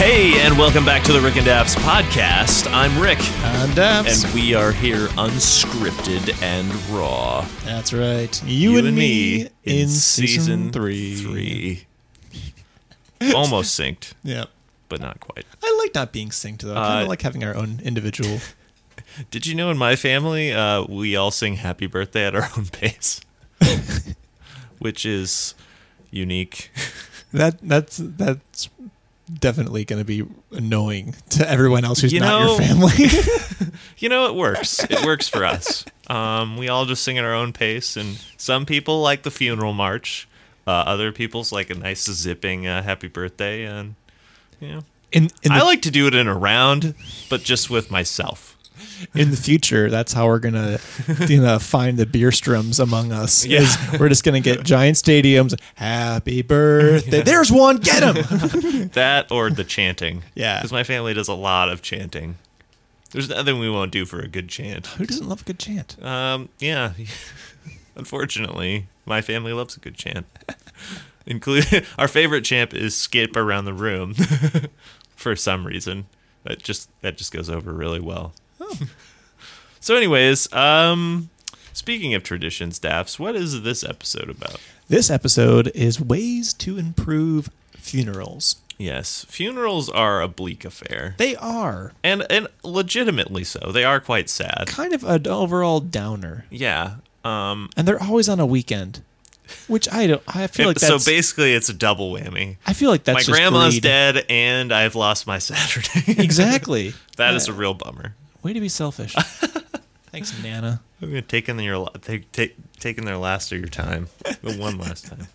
Hey, and welcome back to the Rick and Daphs podcast. I'm Rick. I'm Daphs. And we are here unscripted and raw. That's right. You and me in season 3. Almost synced. Yep. But not quite. I like not being synced, though. I kind of like having our own individual. Did you know in my family, we all sing happy birthday at our own pace? Which is unique. That's definitely going to be annoying to everyone else who's not your family. It works. It works for us. We all just sing at our own pace, and some people like the funeral march. Other people's like a nice zipping happy birthday, and I like to do it in a round, but just with myself. In the future, that's how we're gonna find the Bierströms among us. Yeah. We're just gonna get giant stadiums. Happy birthday! Yeah. There's one. Get him. That or the chanting. Yeah, because my family does a lot of chanting. There's nothing we won't do for a good chant. Who doesn't love a good chant? Yeah. Unfortunately, my family loves a good chant. Including our favorite chant is "Skip Around the Room." For some reason, that just goes over really well. Oh. So anyways, speaking of traditions, Daphs, what is this episode about? This episode is ways to improve funerals. Yes, funerals are a bleak affair. They are. And legitimately so. They are quite sad. Kind of an overall downer. Yeah. And they're always on a weekend. Which I feel like that's... So basically it's a double whammy. I feel like that's my just grandma's greed. Dead and I've lost my Saturday. Exactly. That is a real bummer. Way to be selfish. Thanks, Nana. I'm going to taking their last of your time. The one last time.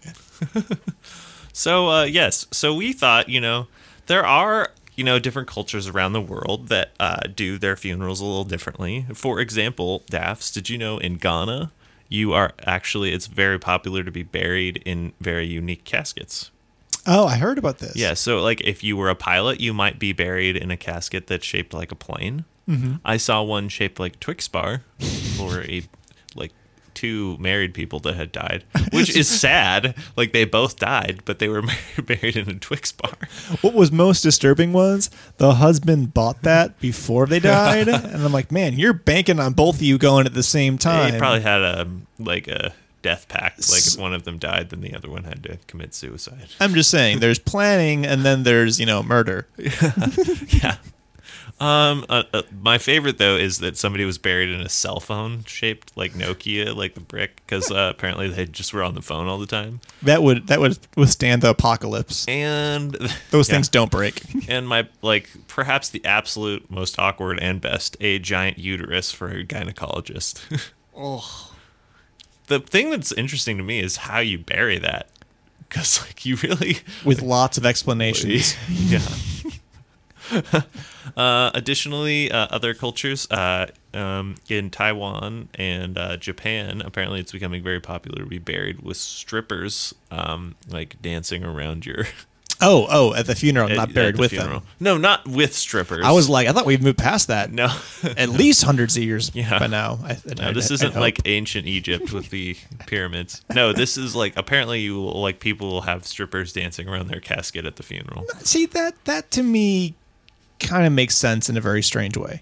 So, yes. So we thought, there are, different cultures around the world that do their funerals a little differently. For example, Daphs, did you know in Ghana, it's very popular to be buried in very unique caskets. Oh, I heard about this. Yeah, so like if you were a pilot, you might be buried in a casket that's shaped like a plane. Mm-hmm. I saw one shaped like Twix bar for two married people that had died, which is sad. Like they both died, but they were buried in a Twix bar. What was most disturbing was the husband bought that before they died, and I'm like, man, you're banking on both of you going at the same time. He probably had a death pact. Like if one of them died, then the other one had to commit suicide. I'm just saying, there's planning, and then there's murder. Yeah. My favorite though is that somebody was buried in a cell phone shaped like Nokia, like the brick, because apparently they just were on the phone all the time. That would withstand the apocalypse. And those things don't break. And perhaps the absolute most awkward and best, a giant uterus for a gynecologist. Oh. The thing that's interesting to me is how you bury that, because you really with lots of explanations. Yeah. Additionally, other cultures in Taiwan and Japan, apparently it's becoming very popular to be buried with strippers, dancing around your... Oh, at the funeral, not buried with them. No, not with strippers. I thought we'd moved past that. No. At least hundreds of years by now. This isn't like ancient Egypt with the pyramids. No, this is apparently people will have strippers dancing around their casket at the funeral. See, that to me kind of makes sense in a very strange way.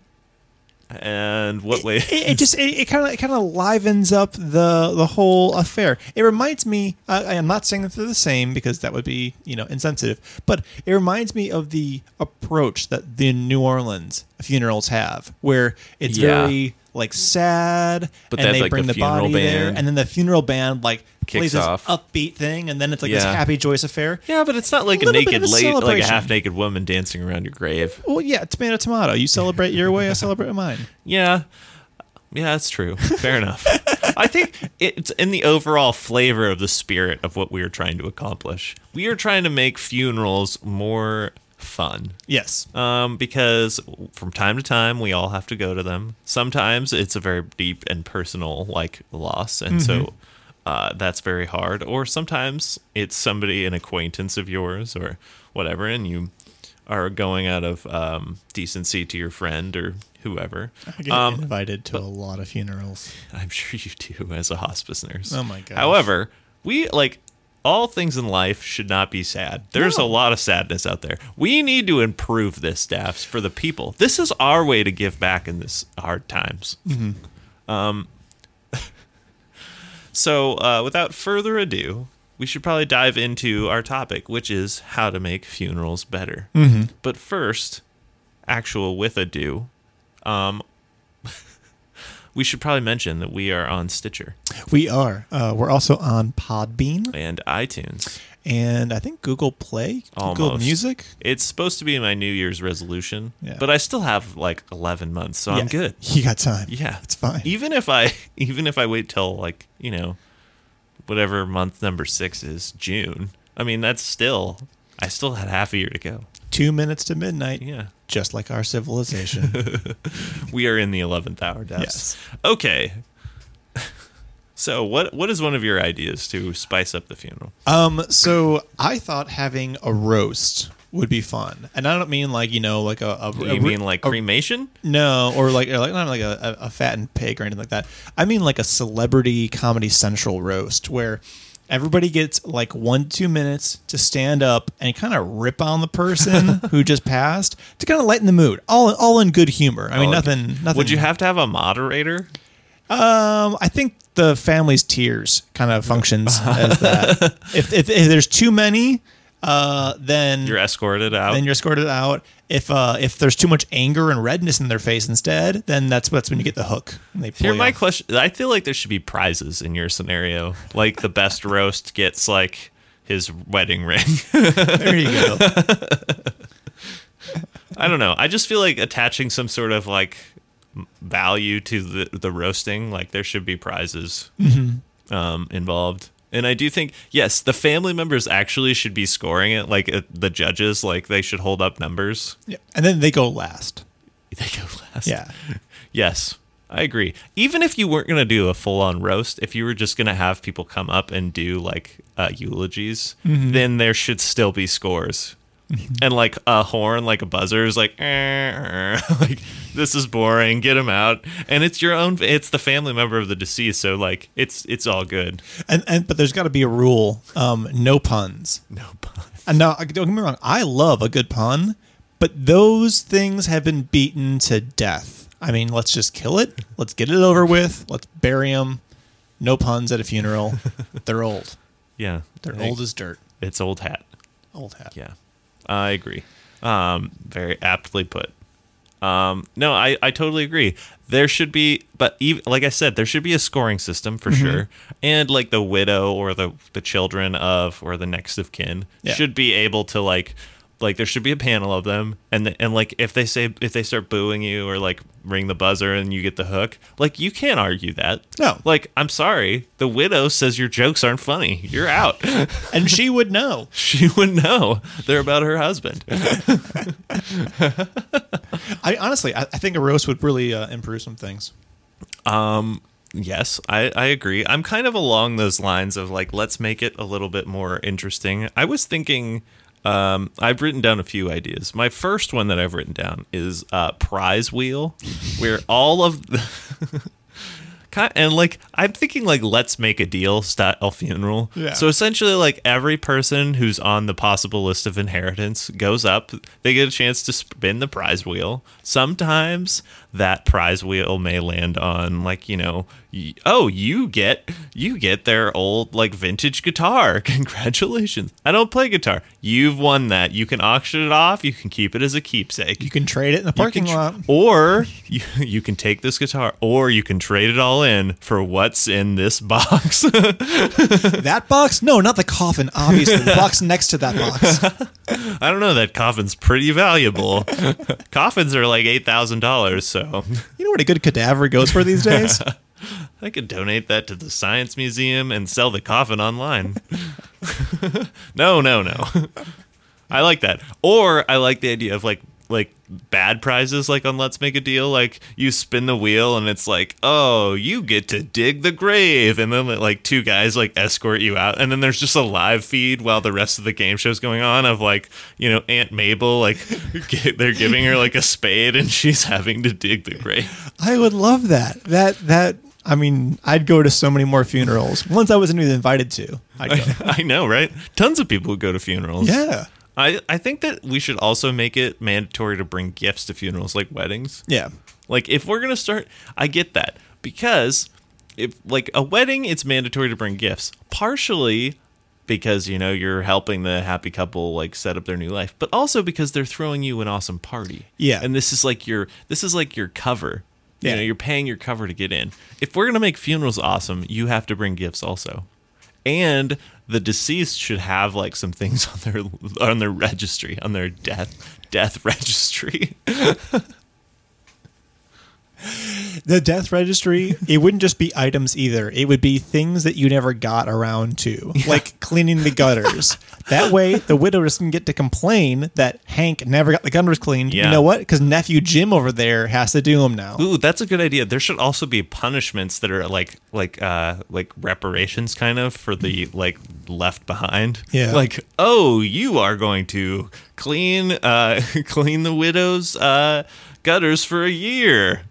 And what way? It kind of livens up the whole affair. It reminds me. I'm not saying that they're the same because that would be insensitive. But it reminds me of the approach that the New Orleans funerals have, where it's very sad, but and they bring the body there, and then the funeral band plays this off upbeat thing, and then it's this happy, joyous affair. Yeah, but it's not like a half-naked woman dancing around your grave. Well, yeah, tomato. You celebrate your way, I celebrate mine. Yeah, that's true. Fair enough. I think it's in the overall flavor of the spirit of what we are trying to accomplish. We are trying to make funerals more fun. Yes. Because from time to time we all have to go to them. Sometimes it's a very deep and personal loss, and so that's very hard. Or sometimes it's an acquaintance of yours or whatever, and you are going out of decency to your friend or whoever. I get invited to a lot of funerals. I'm sure you do as a hospice nurse. Oh my god. However, we all things in life should not be sad. There's a lot of sadness out there. We need to improve this, Daphs, for the people. This is our way to give back in this hard times. So without further ado, we should probably dive into our topic, which is how to make funerals better. But first, actual with ado, we should probably mention that we are on Stitcher. We are. We're also on Podbean and iTunes. And I think Google Play, Google Almost. Music. It's supposed to be my New Year's resolution, Yeah. but I still have like 11 months, so I'm good. You got time. Yeah, It's fine. Even if I wait till like, whatever month number 6 is, June. I mean, I still had half a year to go. 2 minutes to midnight. Yeah. Just like our civilization. We are in the 11th hour, Daphs. Yes. Okay. So what is one of your ideas to spice up the funeral? So I thought having a roast would be fun. And I don't mean like, like You mean like cremation? No, or like not like a fattened pig or anything like that. I mean like a celebrity Comedy Central roast where everybody gets like 1-2 minutes to stand up and kind of rip on the person who just passed to kind of lighten the mood. All in good humor. I mean, nothing. Would you have to have a moderator? I think the family's tears kind of functions as that. If there's too many, then You're escorted out. Then you're escorted out. If there's too much anger and redness in their face instead, then that's when you get the hook. And they pull Here, you my off. question. I feel like there should be prizes in your scenario. Like the best roast gets like his wedding ring. There you go. I don't know. I just feel like attaching some sort of like value to the roasting. Like there should be prizes involved. And I do think, yes, the family members actually should be scoring it. Like the judges, like they should hold up numbers. Yeah. And then they go last. They go last. Yeah. Yes, I agree. Even if you weren't going to do a full-on roast, if you were just going to have people come up and do like eulogies, then there should still be scores. And like a horn, like a buzzer is like, like this is boring, get him out. And it's it's the family member of the deceased, so like it's all good. But there's got to be a rule. No puns. No pun. And now, don't get me wrong, I love a good pun, but those things have been beaten to death. I mean, let's just kill it. Let's get it over with. Let's bury them. No puns at a funeral. They're old. Yeah. They're old as dirt. It's old hat. Old hat. Yeah. I agree. Very aptly put. No, I totally agree. There should be, but even, like I said, there should be a scoring system for sure. And like the widow or the children of or the next of kin should be able to like there should be a panel of them, and like if they start booing you or like ring the buzzer and you get the hook, like you can't argue that. No. Like, I'm sorry, the widow says your jokes aren't funny. You're out. And she would know. She would know. They're about her husband. I honestly think a roast would really improve some things. Yes, I agree. I'm kind of along those lines of like, let's make it a little bit more interesting. I was thinking, I've written down a few ideas. My first one that I've written down is prize wheel, where all of the and like I'm thinking like let's make a deal style funeral. Yeah. So essentially like every person who's on the possible list of inheritance goes up. They get a chance to spin the prize wheel. Sometimes that prize wheel may land on like, you get their old like vintage guitar. Congratulations. I don't play guitar. You've won that. You can auction it off. You can keep it as a keepsake. You can trade it in the parking lot. Or you can take this guitar, or you can trade it all in for what's in this box. That box? No, not the coffin, obviously. The box next to that box. I don't know. That coffin's pretty valuable. Coffins are like $8,000, so You know what a good cadaver goes for these days? I could donate that to the Science Museum and sell the coffin online. No. I like that. Or I like the idea of like bad prizes, like on Let's Make a Deal. Like you spin the wheel and it's like, oh, you get to dig the grave, and then like two guys like escort you out, and then there's just a live feed while the rest of the game show's going on of like, Aunt Mabel, like they're giving her like a spade and she's having to dig the grave. I would love that. That I mean, I'd go to so many more funerals. Ones I wasn't even invited to. I'd go. I know, right? Tons of people who go to funerals. Yeah. I think that we should also make it mandatory to bring gifts to funerals, like weddings. Yeah. Like, if we're going to start, I get that. Because, if like a wedding, it's mandatory to bring gifts. Partially because, you know, you're helping the happy couple, like, set up their new life. But also because they're throwing you an awesome party. Yeah. And this is like your cover. Yeah. You know, you're paying your cover to get in. If we're going to make funerals awesome, you have to bring gifts also. And the deceased should have like some things on their registry, on their death registry. The death registry, it wouldn't just be items either. It would be things that you never got around to, like cleaning the gutters. That way, the widow doesn't get to complain that Hank never got the gutters cleaned. Yeah. You know what? Because nephew Jim over there has to do them now. Ooh, that's a good idea. There should also be punishments that are like reparations kind of for the like left behind. Yeah. Like, oh, you are going to clean the widow's gutters for a year.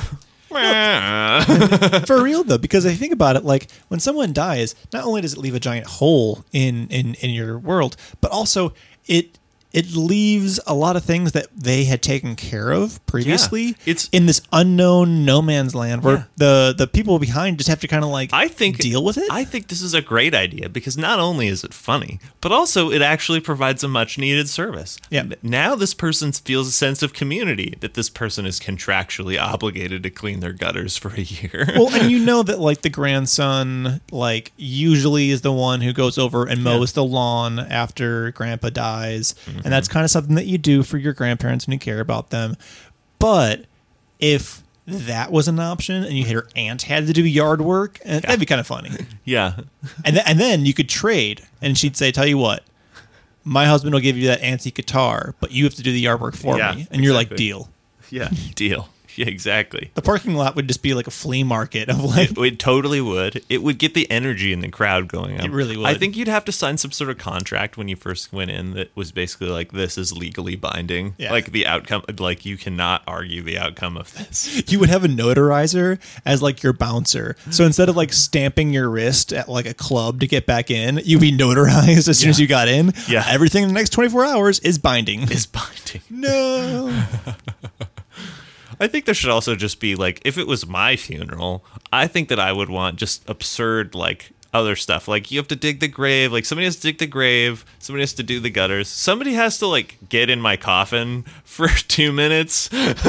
For real though, because I think about it, like when someone dies, not only does it leave a giant hole in your world, but also it leaves a lot of things that they had taken care of previously. Yeah, it's in this unknown no man's land where the people behind just have to kind of like deal with it. I think this is a great idea because not only is it funny, but also it actually provides a much needed service. Yeah. Now this person feels a sense of community that this person is contractually obligated to clean their gutters for a year. Well, and you know that like the grandson like usually is the one who goes over and mows the lawn after grandpa dies. And that's kind of something that you do for your grandparents when you care about them. But if that was an option and your aunt had to do yard work, that'd be kind of funny. Yeah. And then you could trade and she'd say, tell you what, my husband will give you that antique guitar, but you have to do the yard work for me. And you're like, deal. Yeah, deal. Yeah, exactly. The parking lot would just be like a flea market of like... It totally would. It would get the energy in the crowd going up. It really would. I think you'd have to sign some sort of contract when you first went in that was basically like, this is legally binding. Yeah. Like the outcome, like you cannot argue the outcome of this. You would have a notarizer as like your bouncer. So instead of like stamping your wrist at like a club to get back in, you'd be notarized as soon as you got in. Yeah. Everything in the next 24 hours is binding. Is binding. No. I think there should also just be like, if it was my funeral, I think that I would want just absurd like other stuff. Like you have to dig the grave. Like somebody has to dig the grave. Somebody has to do the gutters. Somebody has to like get in my coffin for 2 minutes.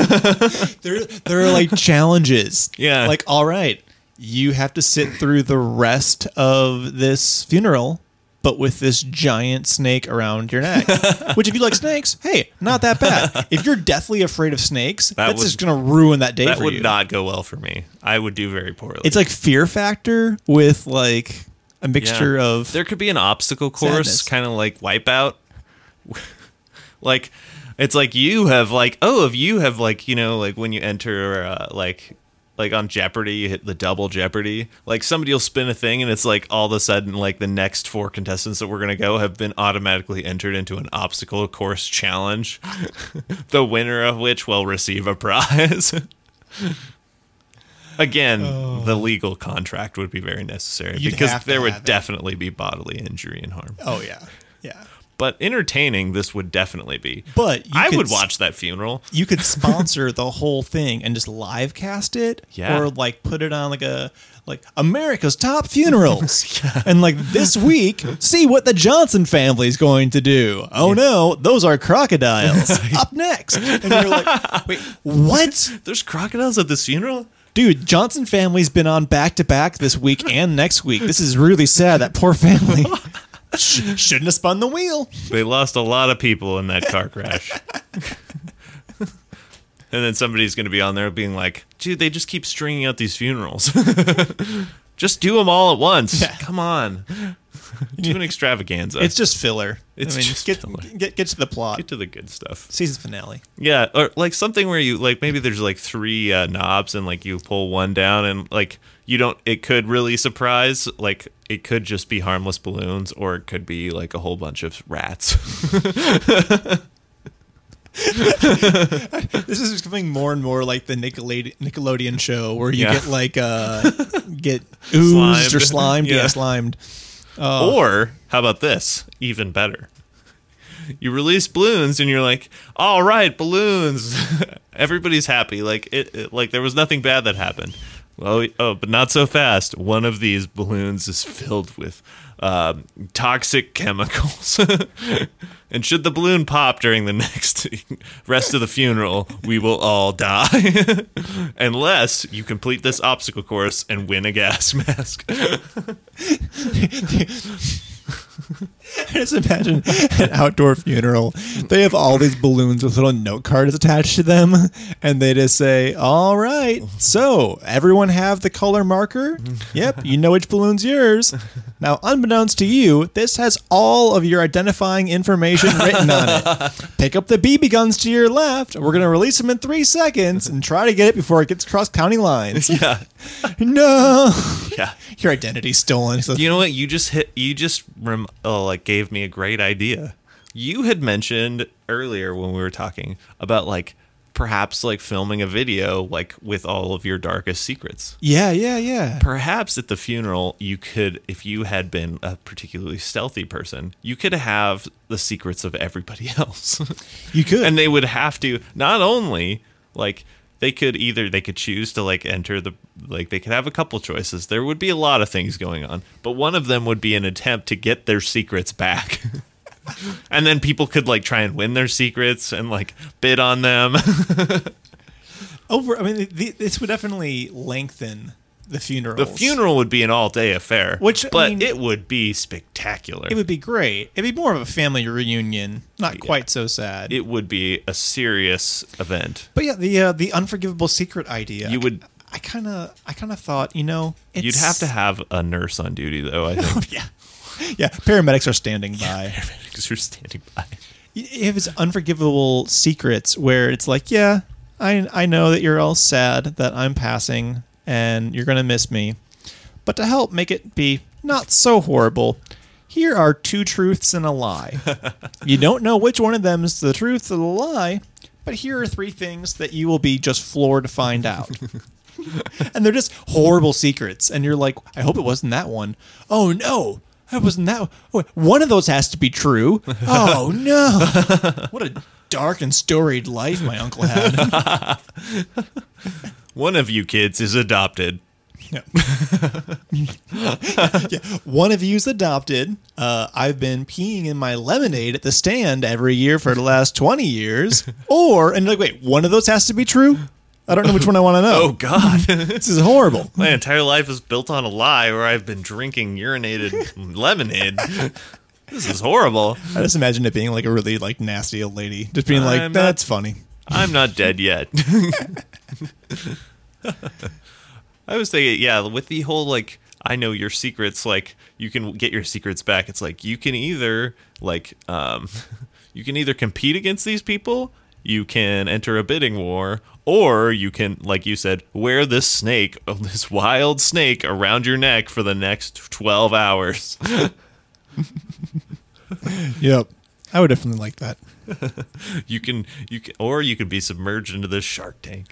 There are like challenges. Yeah. Like, all right, you have to sit through the rest of this funeral, but with this giant snake around your neck. Which, if you like snakes, hey, not that bad. If you're deathly afraid of snakes, that's just going to ruin that day for you. That would not go well for me. I would do very poorly. It's like Fear Factor with like a mixture of... There could be an obstacle course, kind of like Wipeout. Like, it's like you have like, you know, like when you enter like on Jeopardy, you hit the double Jeopardy. Like somebody will spin a thing and it's like all of a sudden like the next 4 contestants that we're going to go have been automatically entered into an obstacle course challenge. The winner of which will receive a prize. Again, the legal contract would be very necessary because there would definitely be bodily injury and harm. Oh, yeah. Yeah. But entertaining, this would definitely be. But I would watch that funeral. You could sponsor the whole thing and just live cast it, or like put it on like America's Top Funerals, and like this week, see what the Johnson family is going to do. Oh no, those are crocodiles. Up next, and you're like, wait, what? There's crocodiles at this funeral? Dude, Johnson family's been on back to back this week and next week. This is really sad. That poor family. Shouldn't have spun the wheel. They lost a lot of people in that car crash. And then somebody's going to be on there being like, dude, they just keep stringing out these funerals. Just do them all at once. Yeah. Come on. Do an extravaganza. It's just filler. Just filler. Get to the plot. Get to the good stuff. Season finale. Yeah, or like something where you like maybe there's like 3 knobs and like you pull one down and like you don't. It could really surprise. Like it could just be harmless balloons, or it could be like a whole bunch of rats. This is becoming more and more like the Nickelodeon show where you get like get oozed or slimed. Yeah, slimed. Or how about this? Even better. You release balloons and you're like, all right, balloons. Everybody's happy. Like like there was nothing bad that happened. Well, but not so fast. One of these balloons is filled with toxic chemicals. And should the balloon pop during the next rest of the funeral, we will all die. Unless you complete this obstacle course and win a gas mask. Just imagine an outdoor funeral. They have all these balloons with little note cards attached to them, and they just say, all right, so everyone have the color marker? Yep, you know which balloon's yours. Now, unbeknownst to you, this has all of your identifying information written on it. Pick up the BB guns to your left. We're going to release them in 3 seconds and try to get it before it gets across county lines. Yeah. No. Yeah. Your identity's stolen. You know what? You just gave me a great idea. You had mentioned earlier when we were talking about like perhaps like filming a video like with all of your darkest secrets. Yeah. Perhaps at the funeral you could, if you had been a particularly stealthy person, you could have the secrets of everybody else. You could. And they would have to not only like they could choose to like enter the, like they could have a couple choices. There would be a lot of things going on, but one of them would be an attempt to get their secrets back. And then people could like try and win their secrets and like bid on them. This would definitely lengthen the funeral. The funeral would be an all-day affair, but it would be spectacular. It would be great. It'd be more of a family reunion, not quite so sad. It would be a serious event. But yeah, the unforgivable secret idea. You would. I kind of thought, you'd have to have a nurse on duty, though. I think. Yeah. Paramedics are standing by. Paramedics are standing by. If it's unforgivable secrets, where it's like, yeah, I know that you're all sad that I'm passing and you're gonna miss me, but to help make it be not so horrible, here are 2 truths and a lie. You don't know which one of them is the truth or the lie, but here are 3 things that you will be just floored to find out. And they're just horrible secrets. And you're like, I hope it wasn't that one. Oh, no. That wasn't that. One of those has to be true. Oh, no. What a dark and storied life my uncle had. One of you kids is adopted. Yeah. One of you's adopted. I've been peeing in my lemonade at the stand every year for the last 20 years. And like, wait, one of those has to be true? I don't know which one I want to know. Oh, God. This is horrible. My entire life is built on a lie where I've been drinking urinated lemonade. This is horrible. I just imagine it being like a really like nasty old lady. Just being like, that's funny. I'm not dead yet. I was thinking, with the whole like, I know your secrets, like you can get your secrets back. It's like you can either you can either compete against these people, you can enter a bidding war, or you can, like you said, wear this snake, this wild snake around your neck for the next 12 hours. Yep. I would definitely like that. You can, or you could be submerged into this shark tank.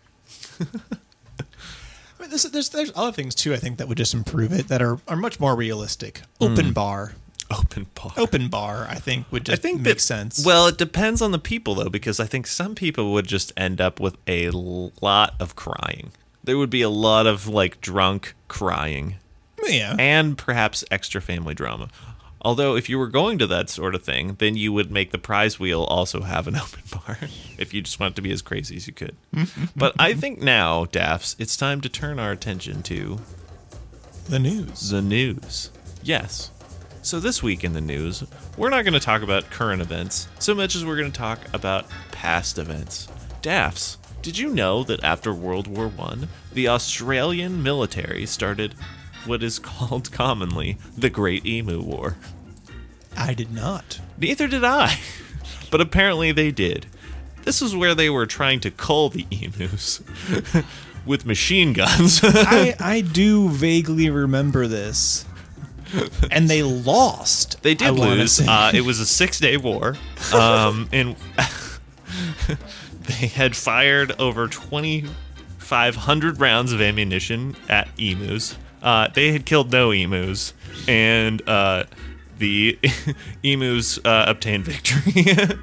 I mean, there's other things too, I think, that would just improve it that are much more realistic. Open bar. Open bar, I think, would just make sense. Well, it depends on the people, though, because I think some people would just end up with a lot of crying. There would be a lot of, like, drunk crying. Yeah. And perhaps extra family drama. Although, if you were going to that sort of thing, then you would make the prize wheel also have an open bar, if you just want it to be as crazy as you could. But I think now, Daphs, it's time to turn our attention to... the news. The news. Yes. So this week in the news, we're not going to talk about current events so much as we're going to talk about past events. Daphs, did you know that after World War I, the Australian military started what is called commonly the Great Emu War? I did not. Neither did I, but apparently they did. This is where they were trying to cull the emus with machine guns. I do vaguely remember this. And they lost. They did lose. It was a 6-day war. And they had fired over 2,500 rounds of ammunition at emus. They had killed no emus, and the emus obtained victory.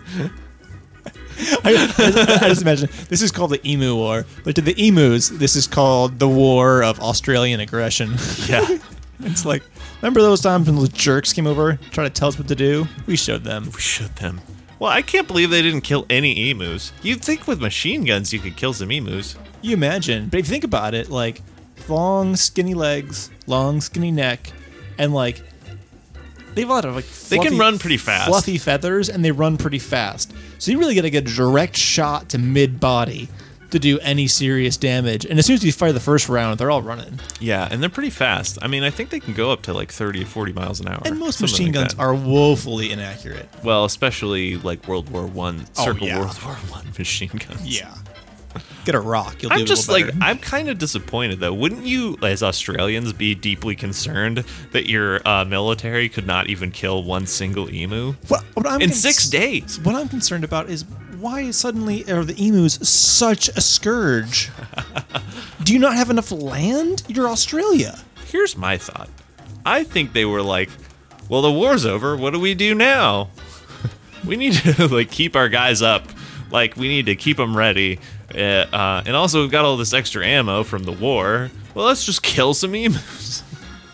I just imagine this is called the Emu War, but to the emus, this is called the War of Australian Aggression. Yeah. It's like, remember those times when those jerks came over, trying to tell us what to do? We showed them. We should them. Well, I can't believe they didn't kill any emus. You'd think with machine guns you could kill some emus. You imagine, but if you think about it, like long skinny legs, long skinny neck, and like they have a lot of like They can run pretty fast. fluffy feathers, and they run pretty fast. So you really got to get a direct shot to mid body to do any serious damage. And as soon as you fire the first round, they're all running. Yeah, and they're pretty fast. I mean, I think they can go up to like 30 or 40 miles an hour. And most something machine like guns that. are woefully inaccurate. Well, especially like World War One, circa yeah. World War One machine guns. Yeah. Get a rock. You'll do I'm it a just little like, better. I'm kind of disappointed though. Wouldn't you, as Australians, be deeply concerned that your military could not even kill one single emu What I'm in cons- 6 days? What I'm concerned about is why suddenly are the emus such a scourge? Do you not have enough land? You're Australia. Here's my thought. I think they were like, well, the war's over. What do we do now? We need to like keep our guys up. Like, we need to keep them ready. And also, we've got all this extra ammo from the war. Well, let's just kill some emus.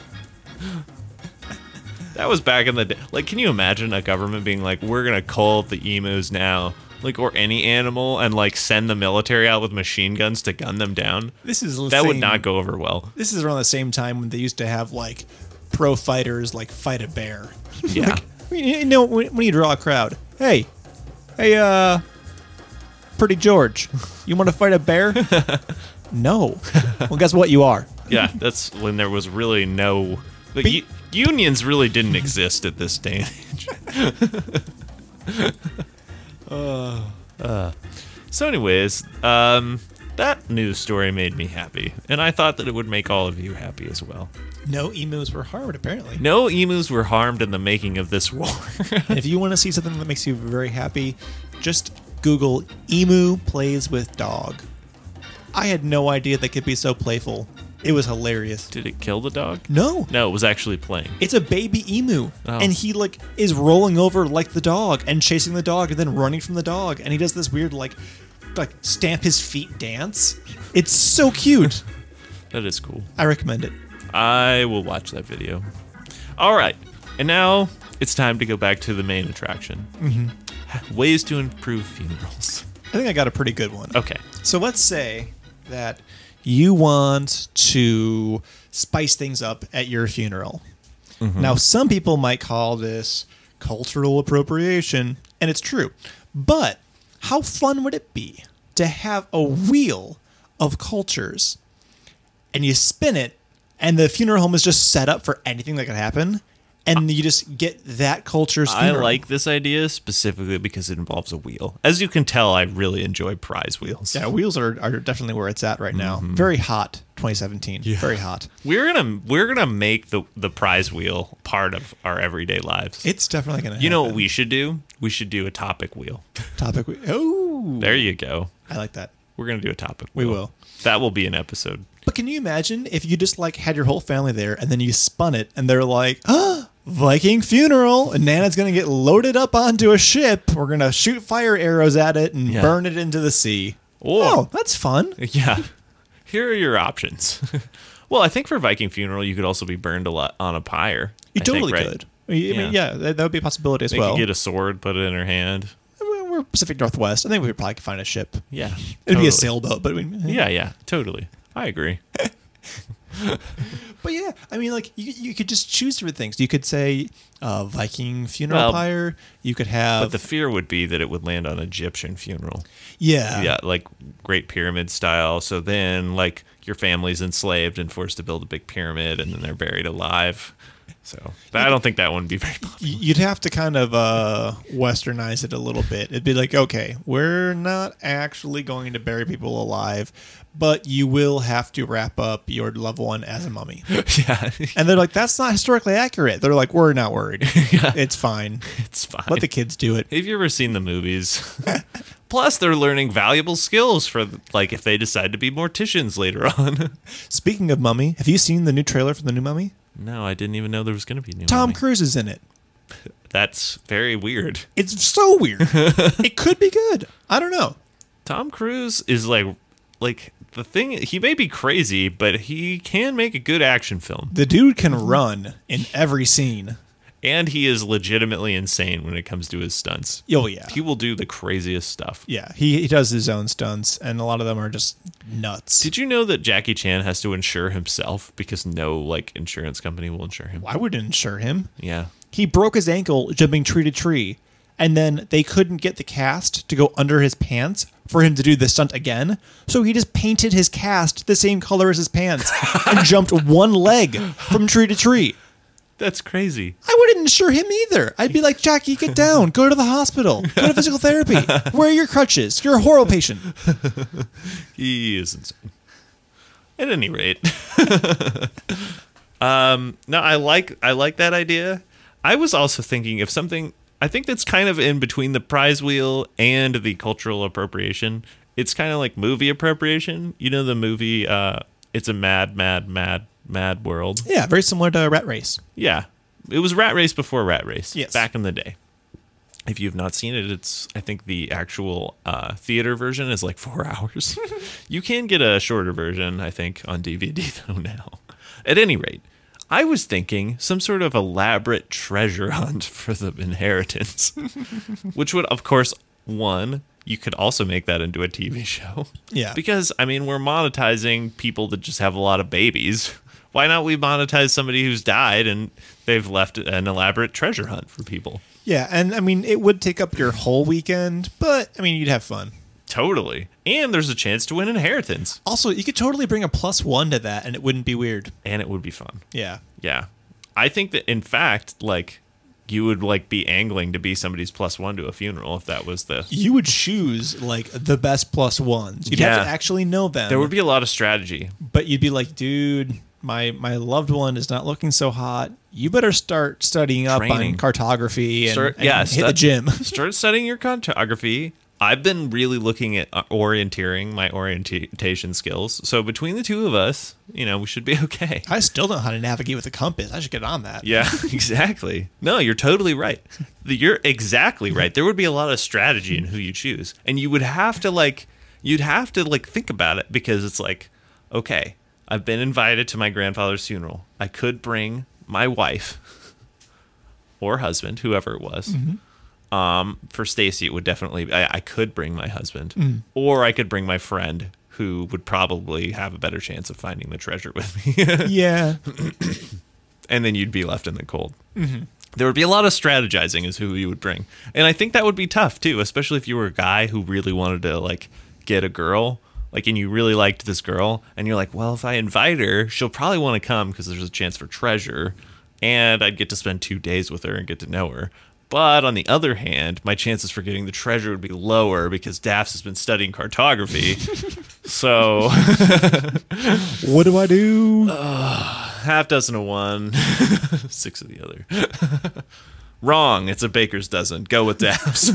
That was back in the day. Like, can you imagine a government being like, we're going to cull the emus now? Like, or any animal, and like send the military out with machine guns to gun them down? This is the That would same- not go over well. This is around the same time when they used to have like pro fighters like fight a bear. Yeah. Like, you know, when you draw a crowd, hey, Pretty George, you want to fight a bear? No. Well, guess what? You are. Yeah, that's when there was really no... The unions really didn't exist at this day and age. So anyways, that news story made me happy, and I thought that it would make all of you happy as well. No emus were harmed, apparently. No emus were harmed in the making of this war. And if you want to see something that makes you very happy, just Google emu plays with dog. I had no idea they could be so playful. It was hilarious. Did it kill the dog? No. No, it was actually playing. It's a baby emu, Oh. and he like is rolling over like the dog and chasing the dog and then running from the dog, and he does this weird like stamp his feet dance. It's so cute. That is cool. I recommend it. I will watch that video. All right, and now it's time to go back to the main attraction. Mm-hmm. Ways to improve funerals. I think I got a pretty good one. Okay. So let's say that you want to spice things up at your funeral. Now, some people might call this cultural appropriation, and it's true. But how fun would it be to have a wheel of cultures and you spin it and the funeral home is just set up for anything that could happen? And you just get that culture's I funeral. like this idea specifically because it involves a wheel. As you can tell, I really enjoy prize wheels. Yeah, wheels are definitely where it's at right now. Very hot, 2017. Very hot. We're gonna make the prize wheel part of our everyday lives. It's definitely going to happen. You know what we should do? We should do a topic wheel. Topic. Oh, There you go. I like that. We're gonna do a topic We wheel. will. That will be an episode. But can you imagine if you just like had your whole family there and then you spun it and they're like, Viking funeral, and Nana's going to get loaded up onto a ship. We're going to shoot fire arrows at it and Yeah. burn it into the sea. Or- Oh, that's fun. Yeah. Here are your options. Well, I think for Viking funeral, you could also be burned a lot on a pyre. You I think, totally right? could. I mean, yeah, that would be a possibility as They well. could get a sword, put it in her hand. We're Pacific Northwest. I think we could probably find a ship. Yeah. It'd be totally. a sailboat, but Yeah, totally. I agree. But yeah, I mean, like you could just choose different things. You could say Viking funeral Well, pyre. You could have But the fear would be that it would land on Egyptian funeral. yeah. Yeah, like Great Pyramid style. So then, like, your family's enslaved and forced to build a big pyramid, and then they're buried alive. So I don't think that one would be very popular. You'd have to kind of westernize it a little bit. It'd be like, okay, we're not actually going to bury people alive, but you will have to wrap up your loved one as a mummy. Yeah, And they're like, that's not historically accurate. They're like, we're not worried. It's fine. it's fine. Let the kids do it. Have you ever seen the movies Plus, they're learning valuable skills for, like, if they decide to be morticians later on. Speaking of Mummy, have you seen the new trailer for the new Mummy? No, I didn't even know there was going to be a new Tom Mummy. Cruise is in it. That's very weird. It's so weird. It could be good. I don't know. Tom Cruise is like the thing. He may be crazy, but he can make a good action film. The dude can run in every scene. And he is legitimately insane when it comes to his stunts. Oh, yeah. He will do the craziest stuff. Yeah, he does his own stunts, and a lot of them are just nuts. Did you know that Jackie Chan has to insure himself because no like insurance company will insure him? Why would it insure him? Yeah. He broke his ankle jumping tree to tree, and then they couldn't get the cast to go under his pants for him to do the stunt again. So he just painted his cast the same color as his pants and jumped one leg from tree to tree. That's crazy. I wouldn't insure him either. I'd be like, Jackie, get down. Go to the hospital. Go to physical therapy. Where are your crutches? You're a horrible patient. He is insane. At any rate. No, I like that idea. I was also thinking of something I think that's kind of in between the prize wheel and the cultural appropriation. It's kind of like movie appropriation. You know the movie It's a Mad World. Yeah, very similar to Rat Race. Yeah. It was Rat Race before Rat Race. Yes. Back in the day. If you've not seen it, it's I think the actual theater version is like 4 hours. You can get a shorter version, I think, on DVD though now. At any rate, I was thinking some sort of elaborate treasure hunt for the inheritance, which would, of course, one, you could also make that into a TV show. Yeah. Because, I mean, we're monetizing people that just have a lot of babies. Why not we monetize somebody who's died and they've left an elaborate treasure hunt for people? Yeah, and I mean, it would take up your whole weekend, but I mean, you'd have fun. Totally. And there's a chance to win inheritance. Also, you could totally bring a +1 to that and it wouldn't be weird. And it would be fun. Yeah. Yeah. I think that, in fact, like, you would, like, be angling to be somebody's +1 to a funeral if that was the... You would choose, like, the best +1s. You'd have to actually know them. There would be a lot of strategy. But you'd be like, dude, my loved one is not looking so hot. You better start studying up Training. on cartography and hit the Start- gym. Start studying your cartography. I've been really looking at orienteering, my orientation skills. So between the two of us, you know, we should be okay. I still don't know how to navigate with a compass. I should get on that. Yeah, exactly. No, you're totally right. You're exactly right. There would be a lot of strategy in who you choose. And you would have to think about it because it's like, okay, I've been invited to my grandfather's funeral. I could bring my wife or husband, whoever it was. Mm-hmm. For Stacy, it would definitely. I could bring my husband, or I could bring my friend, who would probably have a better chance of finding the treasure with me. Yeah. And then you'd be left in the cold. Mm-hmm. There would be a lot of strategizing as who you would bring, and I think that would be tough too, especially if you were a guy who really wanted to like get a girl. Like, and you really liked this girl, and you're like, well, if I invite her, she'll probably want to come because there's a chance for treasure, and I'd get to spend 2 days with her and get to know her. But on the other hand, my chances for getting the treasure would be lower because Daphs has been studying cartography. So What do I do? half dozen of one, 6 of the other. Wrong. It's a baker's dozen. Go with Daphs.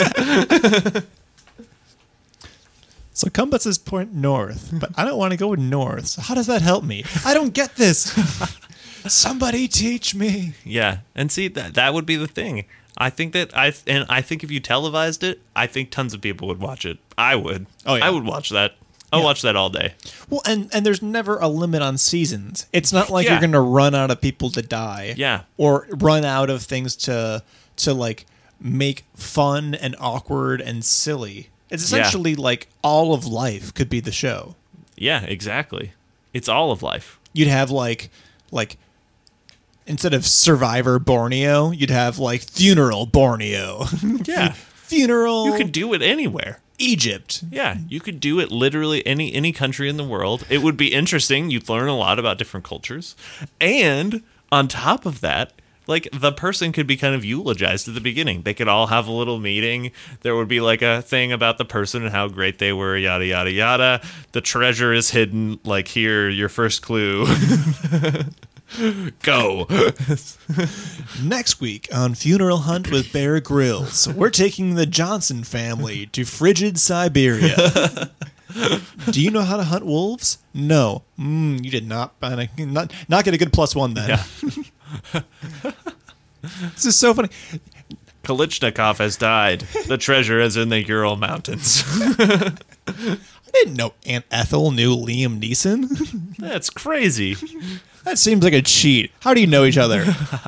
So compasses point north, but I don't want to go north. So how does that help me? I don't get this. Somebody teach me. Yeah, and see that would be the thing. I think if you televised it, I think tons of people would watch it. I would. Oh, yeah. I would watch that. I'll watch that all day. Well, and there's never a limit on seasons. It's not like Yeah. you're going to run out of people to die. Yeah. Or run out of things to like make fun and awkward and silly. It's essentially like all of life could be the show. Yeah, exactly. It's all of life. You'd have like instead of Survivor Borneo, you'd have like Funeral Borneo. Yeah. Funeral You could do it anywhere. Egypt. Yeah, you could do it literally any country in the world. It would be interesting. You'd learn a lot about different cultures. And on top of that, like, the person could be kind of eulogized at the beginning. They could all have a little meeting. There would be like a thing about the person and how great they were, yada, yada, yada. The treasure is hidden. Like, here, your first clue. Go. Next week on Funeral Hunt with Bear Grylls, we're taking the Johnson family to frigid Siberia. Do you know how to hunt wolves? No. You did not. Not get a good +1 then. Yeah. This is so funny. Kalichnikov has died. The treasure is in the Ural Mountains. I didn't know Aunt Ethel knew Liam Neeson. That's crazy. That seems like a cheat. How do you know each other?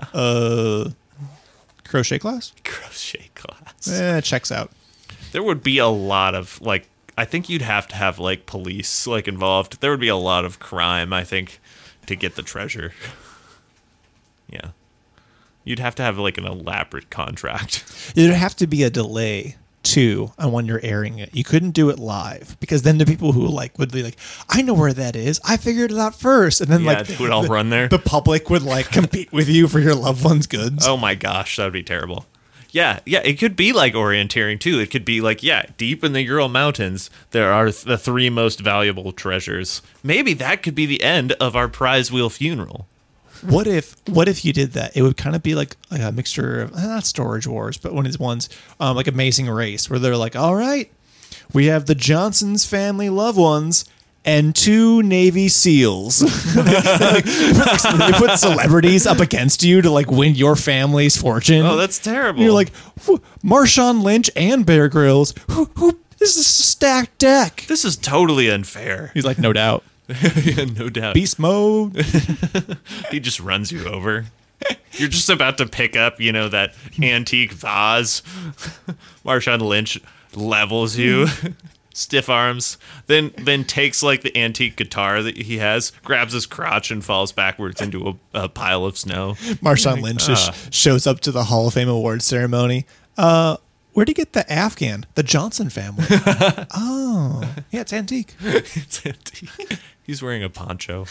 Crochet class? Crochet class. Checks out. There would be a lot of, like, I think you'd have to have, like, police, like, involved. There would be a lot of crime, I think, to get the treasure. Yeah. You'd have to have, like, an elaborate contract. There'd have to be a delay, too, on when you're airing it. You couldn't do it live, because then the people who, like, would be like, I know where that is. I figured it out first. And then, Yeah, like, they would all run there. The public would, like, compete with you for your loved one's goods. Oh, my gosh, that would be terrible. Yeah, it could be like orienteering too. It could be like, deep in the Ural Mountains, there are the 3 most valuable treasures. Maybe that could be the end of our prize wheel funeral. What if you did that? It would kind of be like a mixture of, not Storage Wars, but one of these ones like Amazing Race, where they're like, all right, we have the Johnson's family loved ones and 2 Navy SEALs. They put celebrities up against you to like win your family's fortune. Oh, that's terrible. You're like, Marshawn Lynch and Bear Grylls. Who? This is a stacked deck. This is totally unfair. He's like, no doubt. Yeah, no doubt. Beast mode. He just runs you over. You're just about to pick up, that antique vase. Marshawn Lynch levels you. Stiff arms, then takes like the antique guitar that he has, grabs his crotch and falls backwards into a pile of snow. Marshawn Lynch just shows up to the Hall of Fame awards ceremony. Where'd he get the Afghan? The Johnson family. Oh, yeah, it's antique. It's antique. He's wearing a poncho.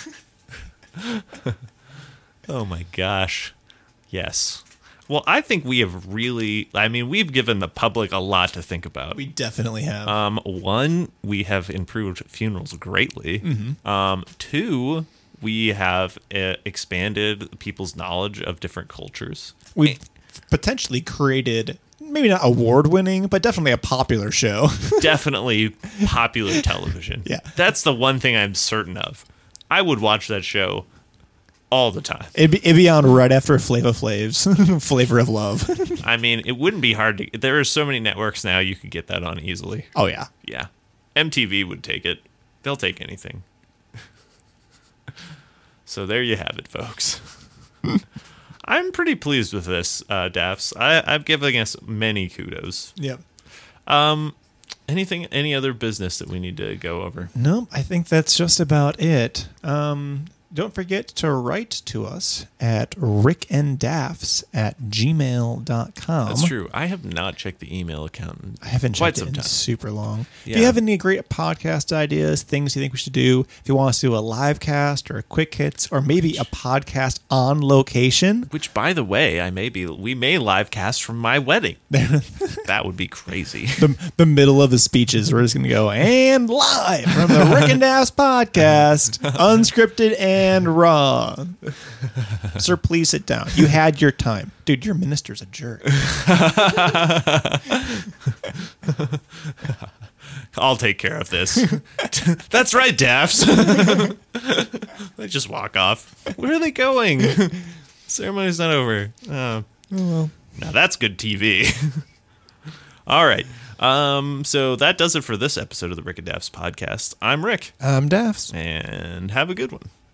Oh my gosh. Yes. Well, I think we have we've given the public a lot to think about. We definitely have. 1, we have improved funerals greatly. Mm-hmm. 2, we have expanded people's knowledge of different cultures. We've potentially created, maybe not award-winning, but definitely a popular show. Definitely popular television. Yeah. That's the one thing I'm certain of. I would watch that show all the time. It'd be on right after Flava Flav's Flavor of Love. I mean, it wouldn't be hard to. There are so many networks now you could get that on easily. Oh, yeah. Yeah. MTV would take it. They'll take anything. So there you have it, folks. I'm pretty pleased with this, Daphs. I've given us many kudos. Yep. Any other business that we need to go over? Nope, I think that's just about it. Don't forget to write to us at rickanddaffs@gmail.com. That's true. I have not checked the email account. I haven't quite checked some it in time. super long. Yeah. If you have any great podcast ideas, things you think we should do, if you want us to do a live cast or a quick hits or maybe a podcast on location. Which, by the way, we may live cast from my wedding. That would be crazy. The middle of the speeches, we're just going to go, and live from the Rick and Daffs podcast, unscripted and raw. Sir, please sit down. You had your time. Dude, your minister's a jerk. I'll take care of this. That's right, Daffs. They just walk off. Where are they going? Ceremony's not over. Oh, well. Now that's good TV. All right. So that does it for this episode of the Rick and Daffs podcast. I'm Rick. I'm Daffs. And have a good one.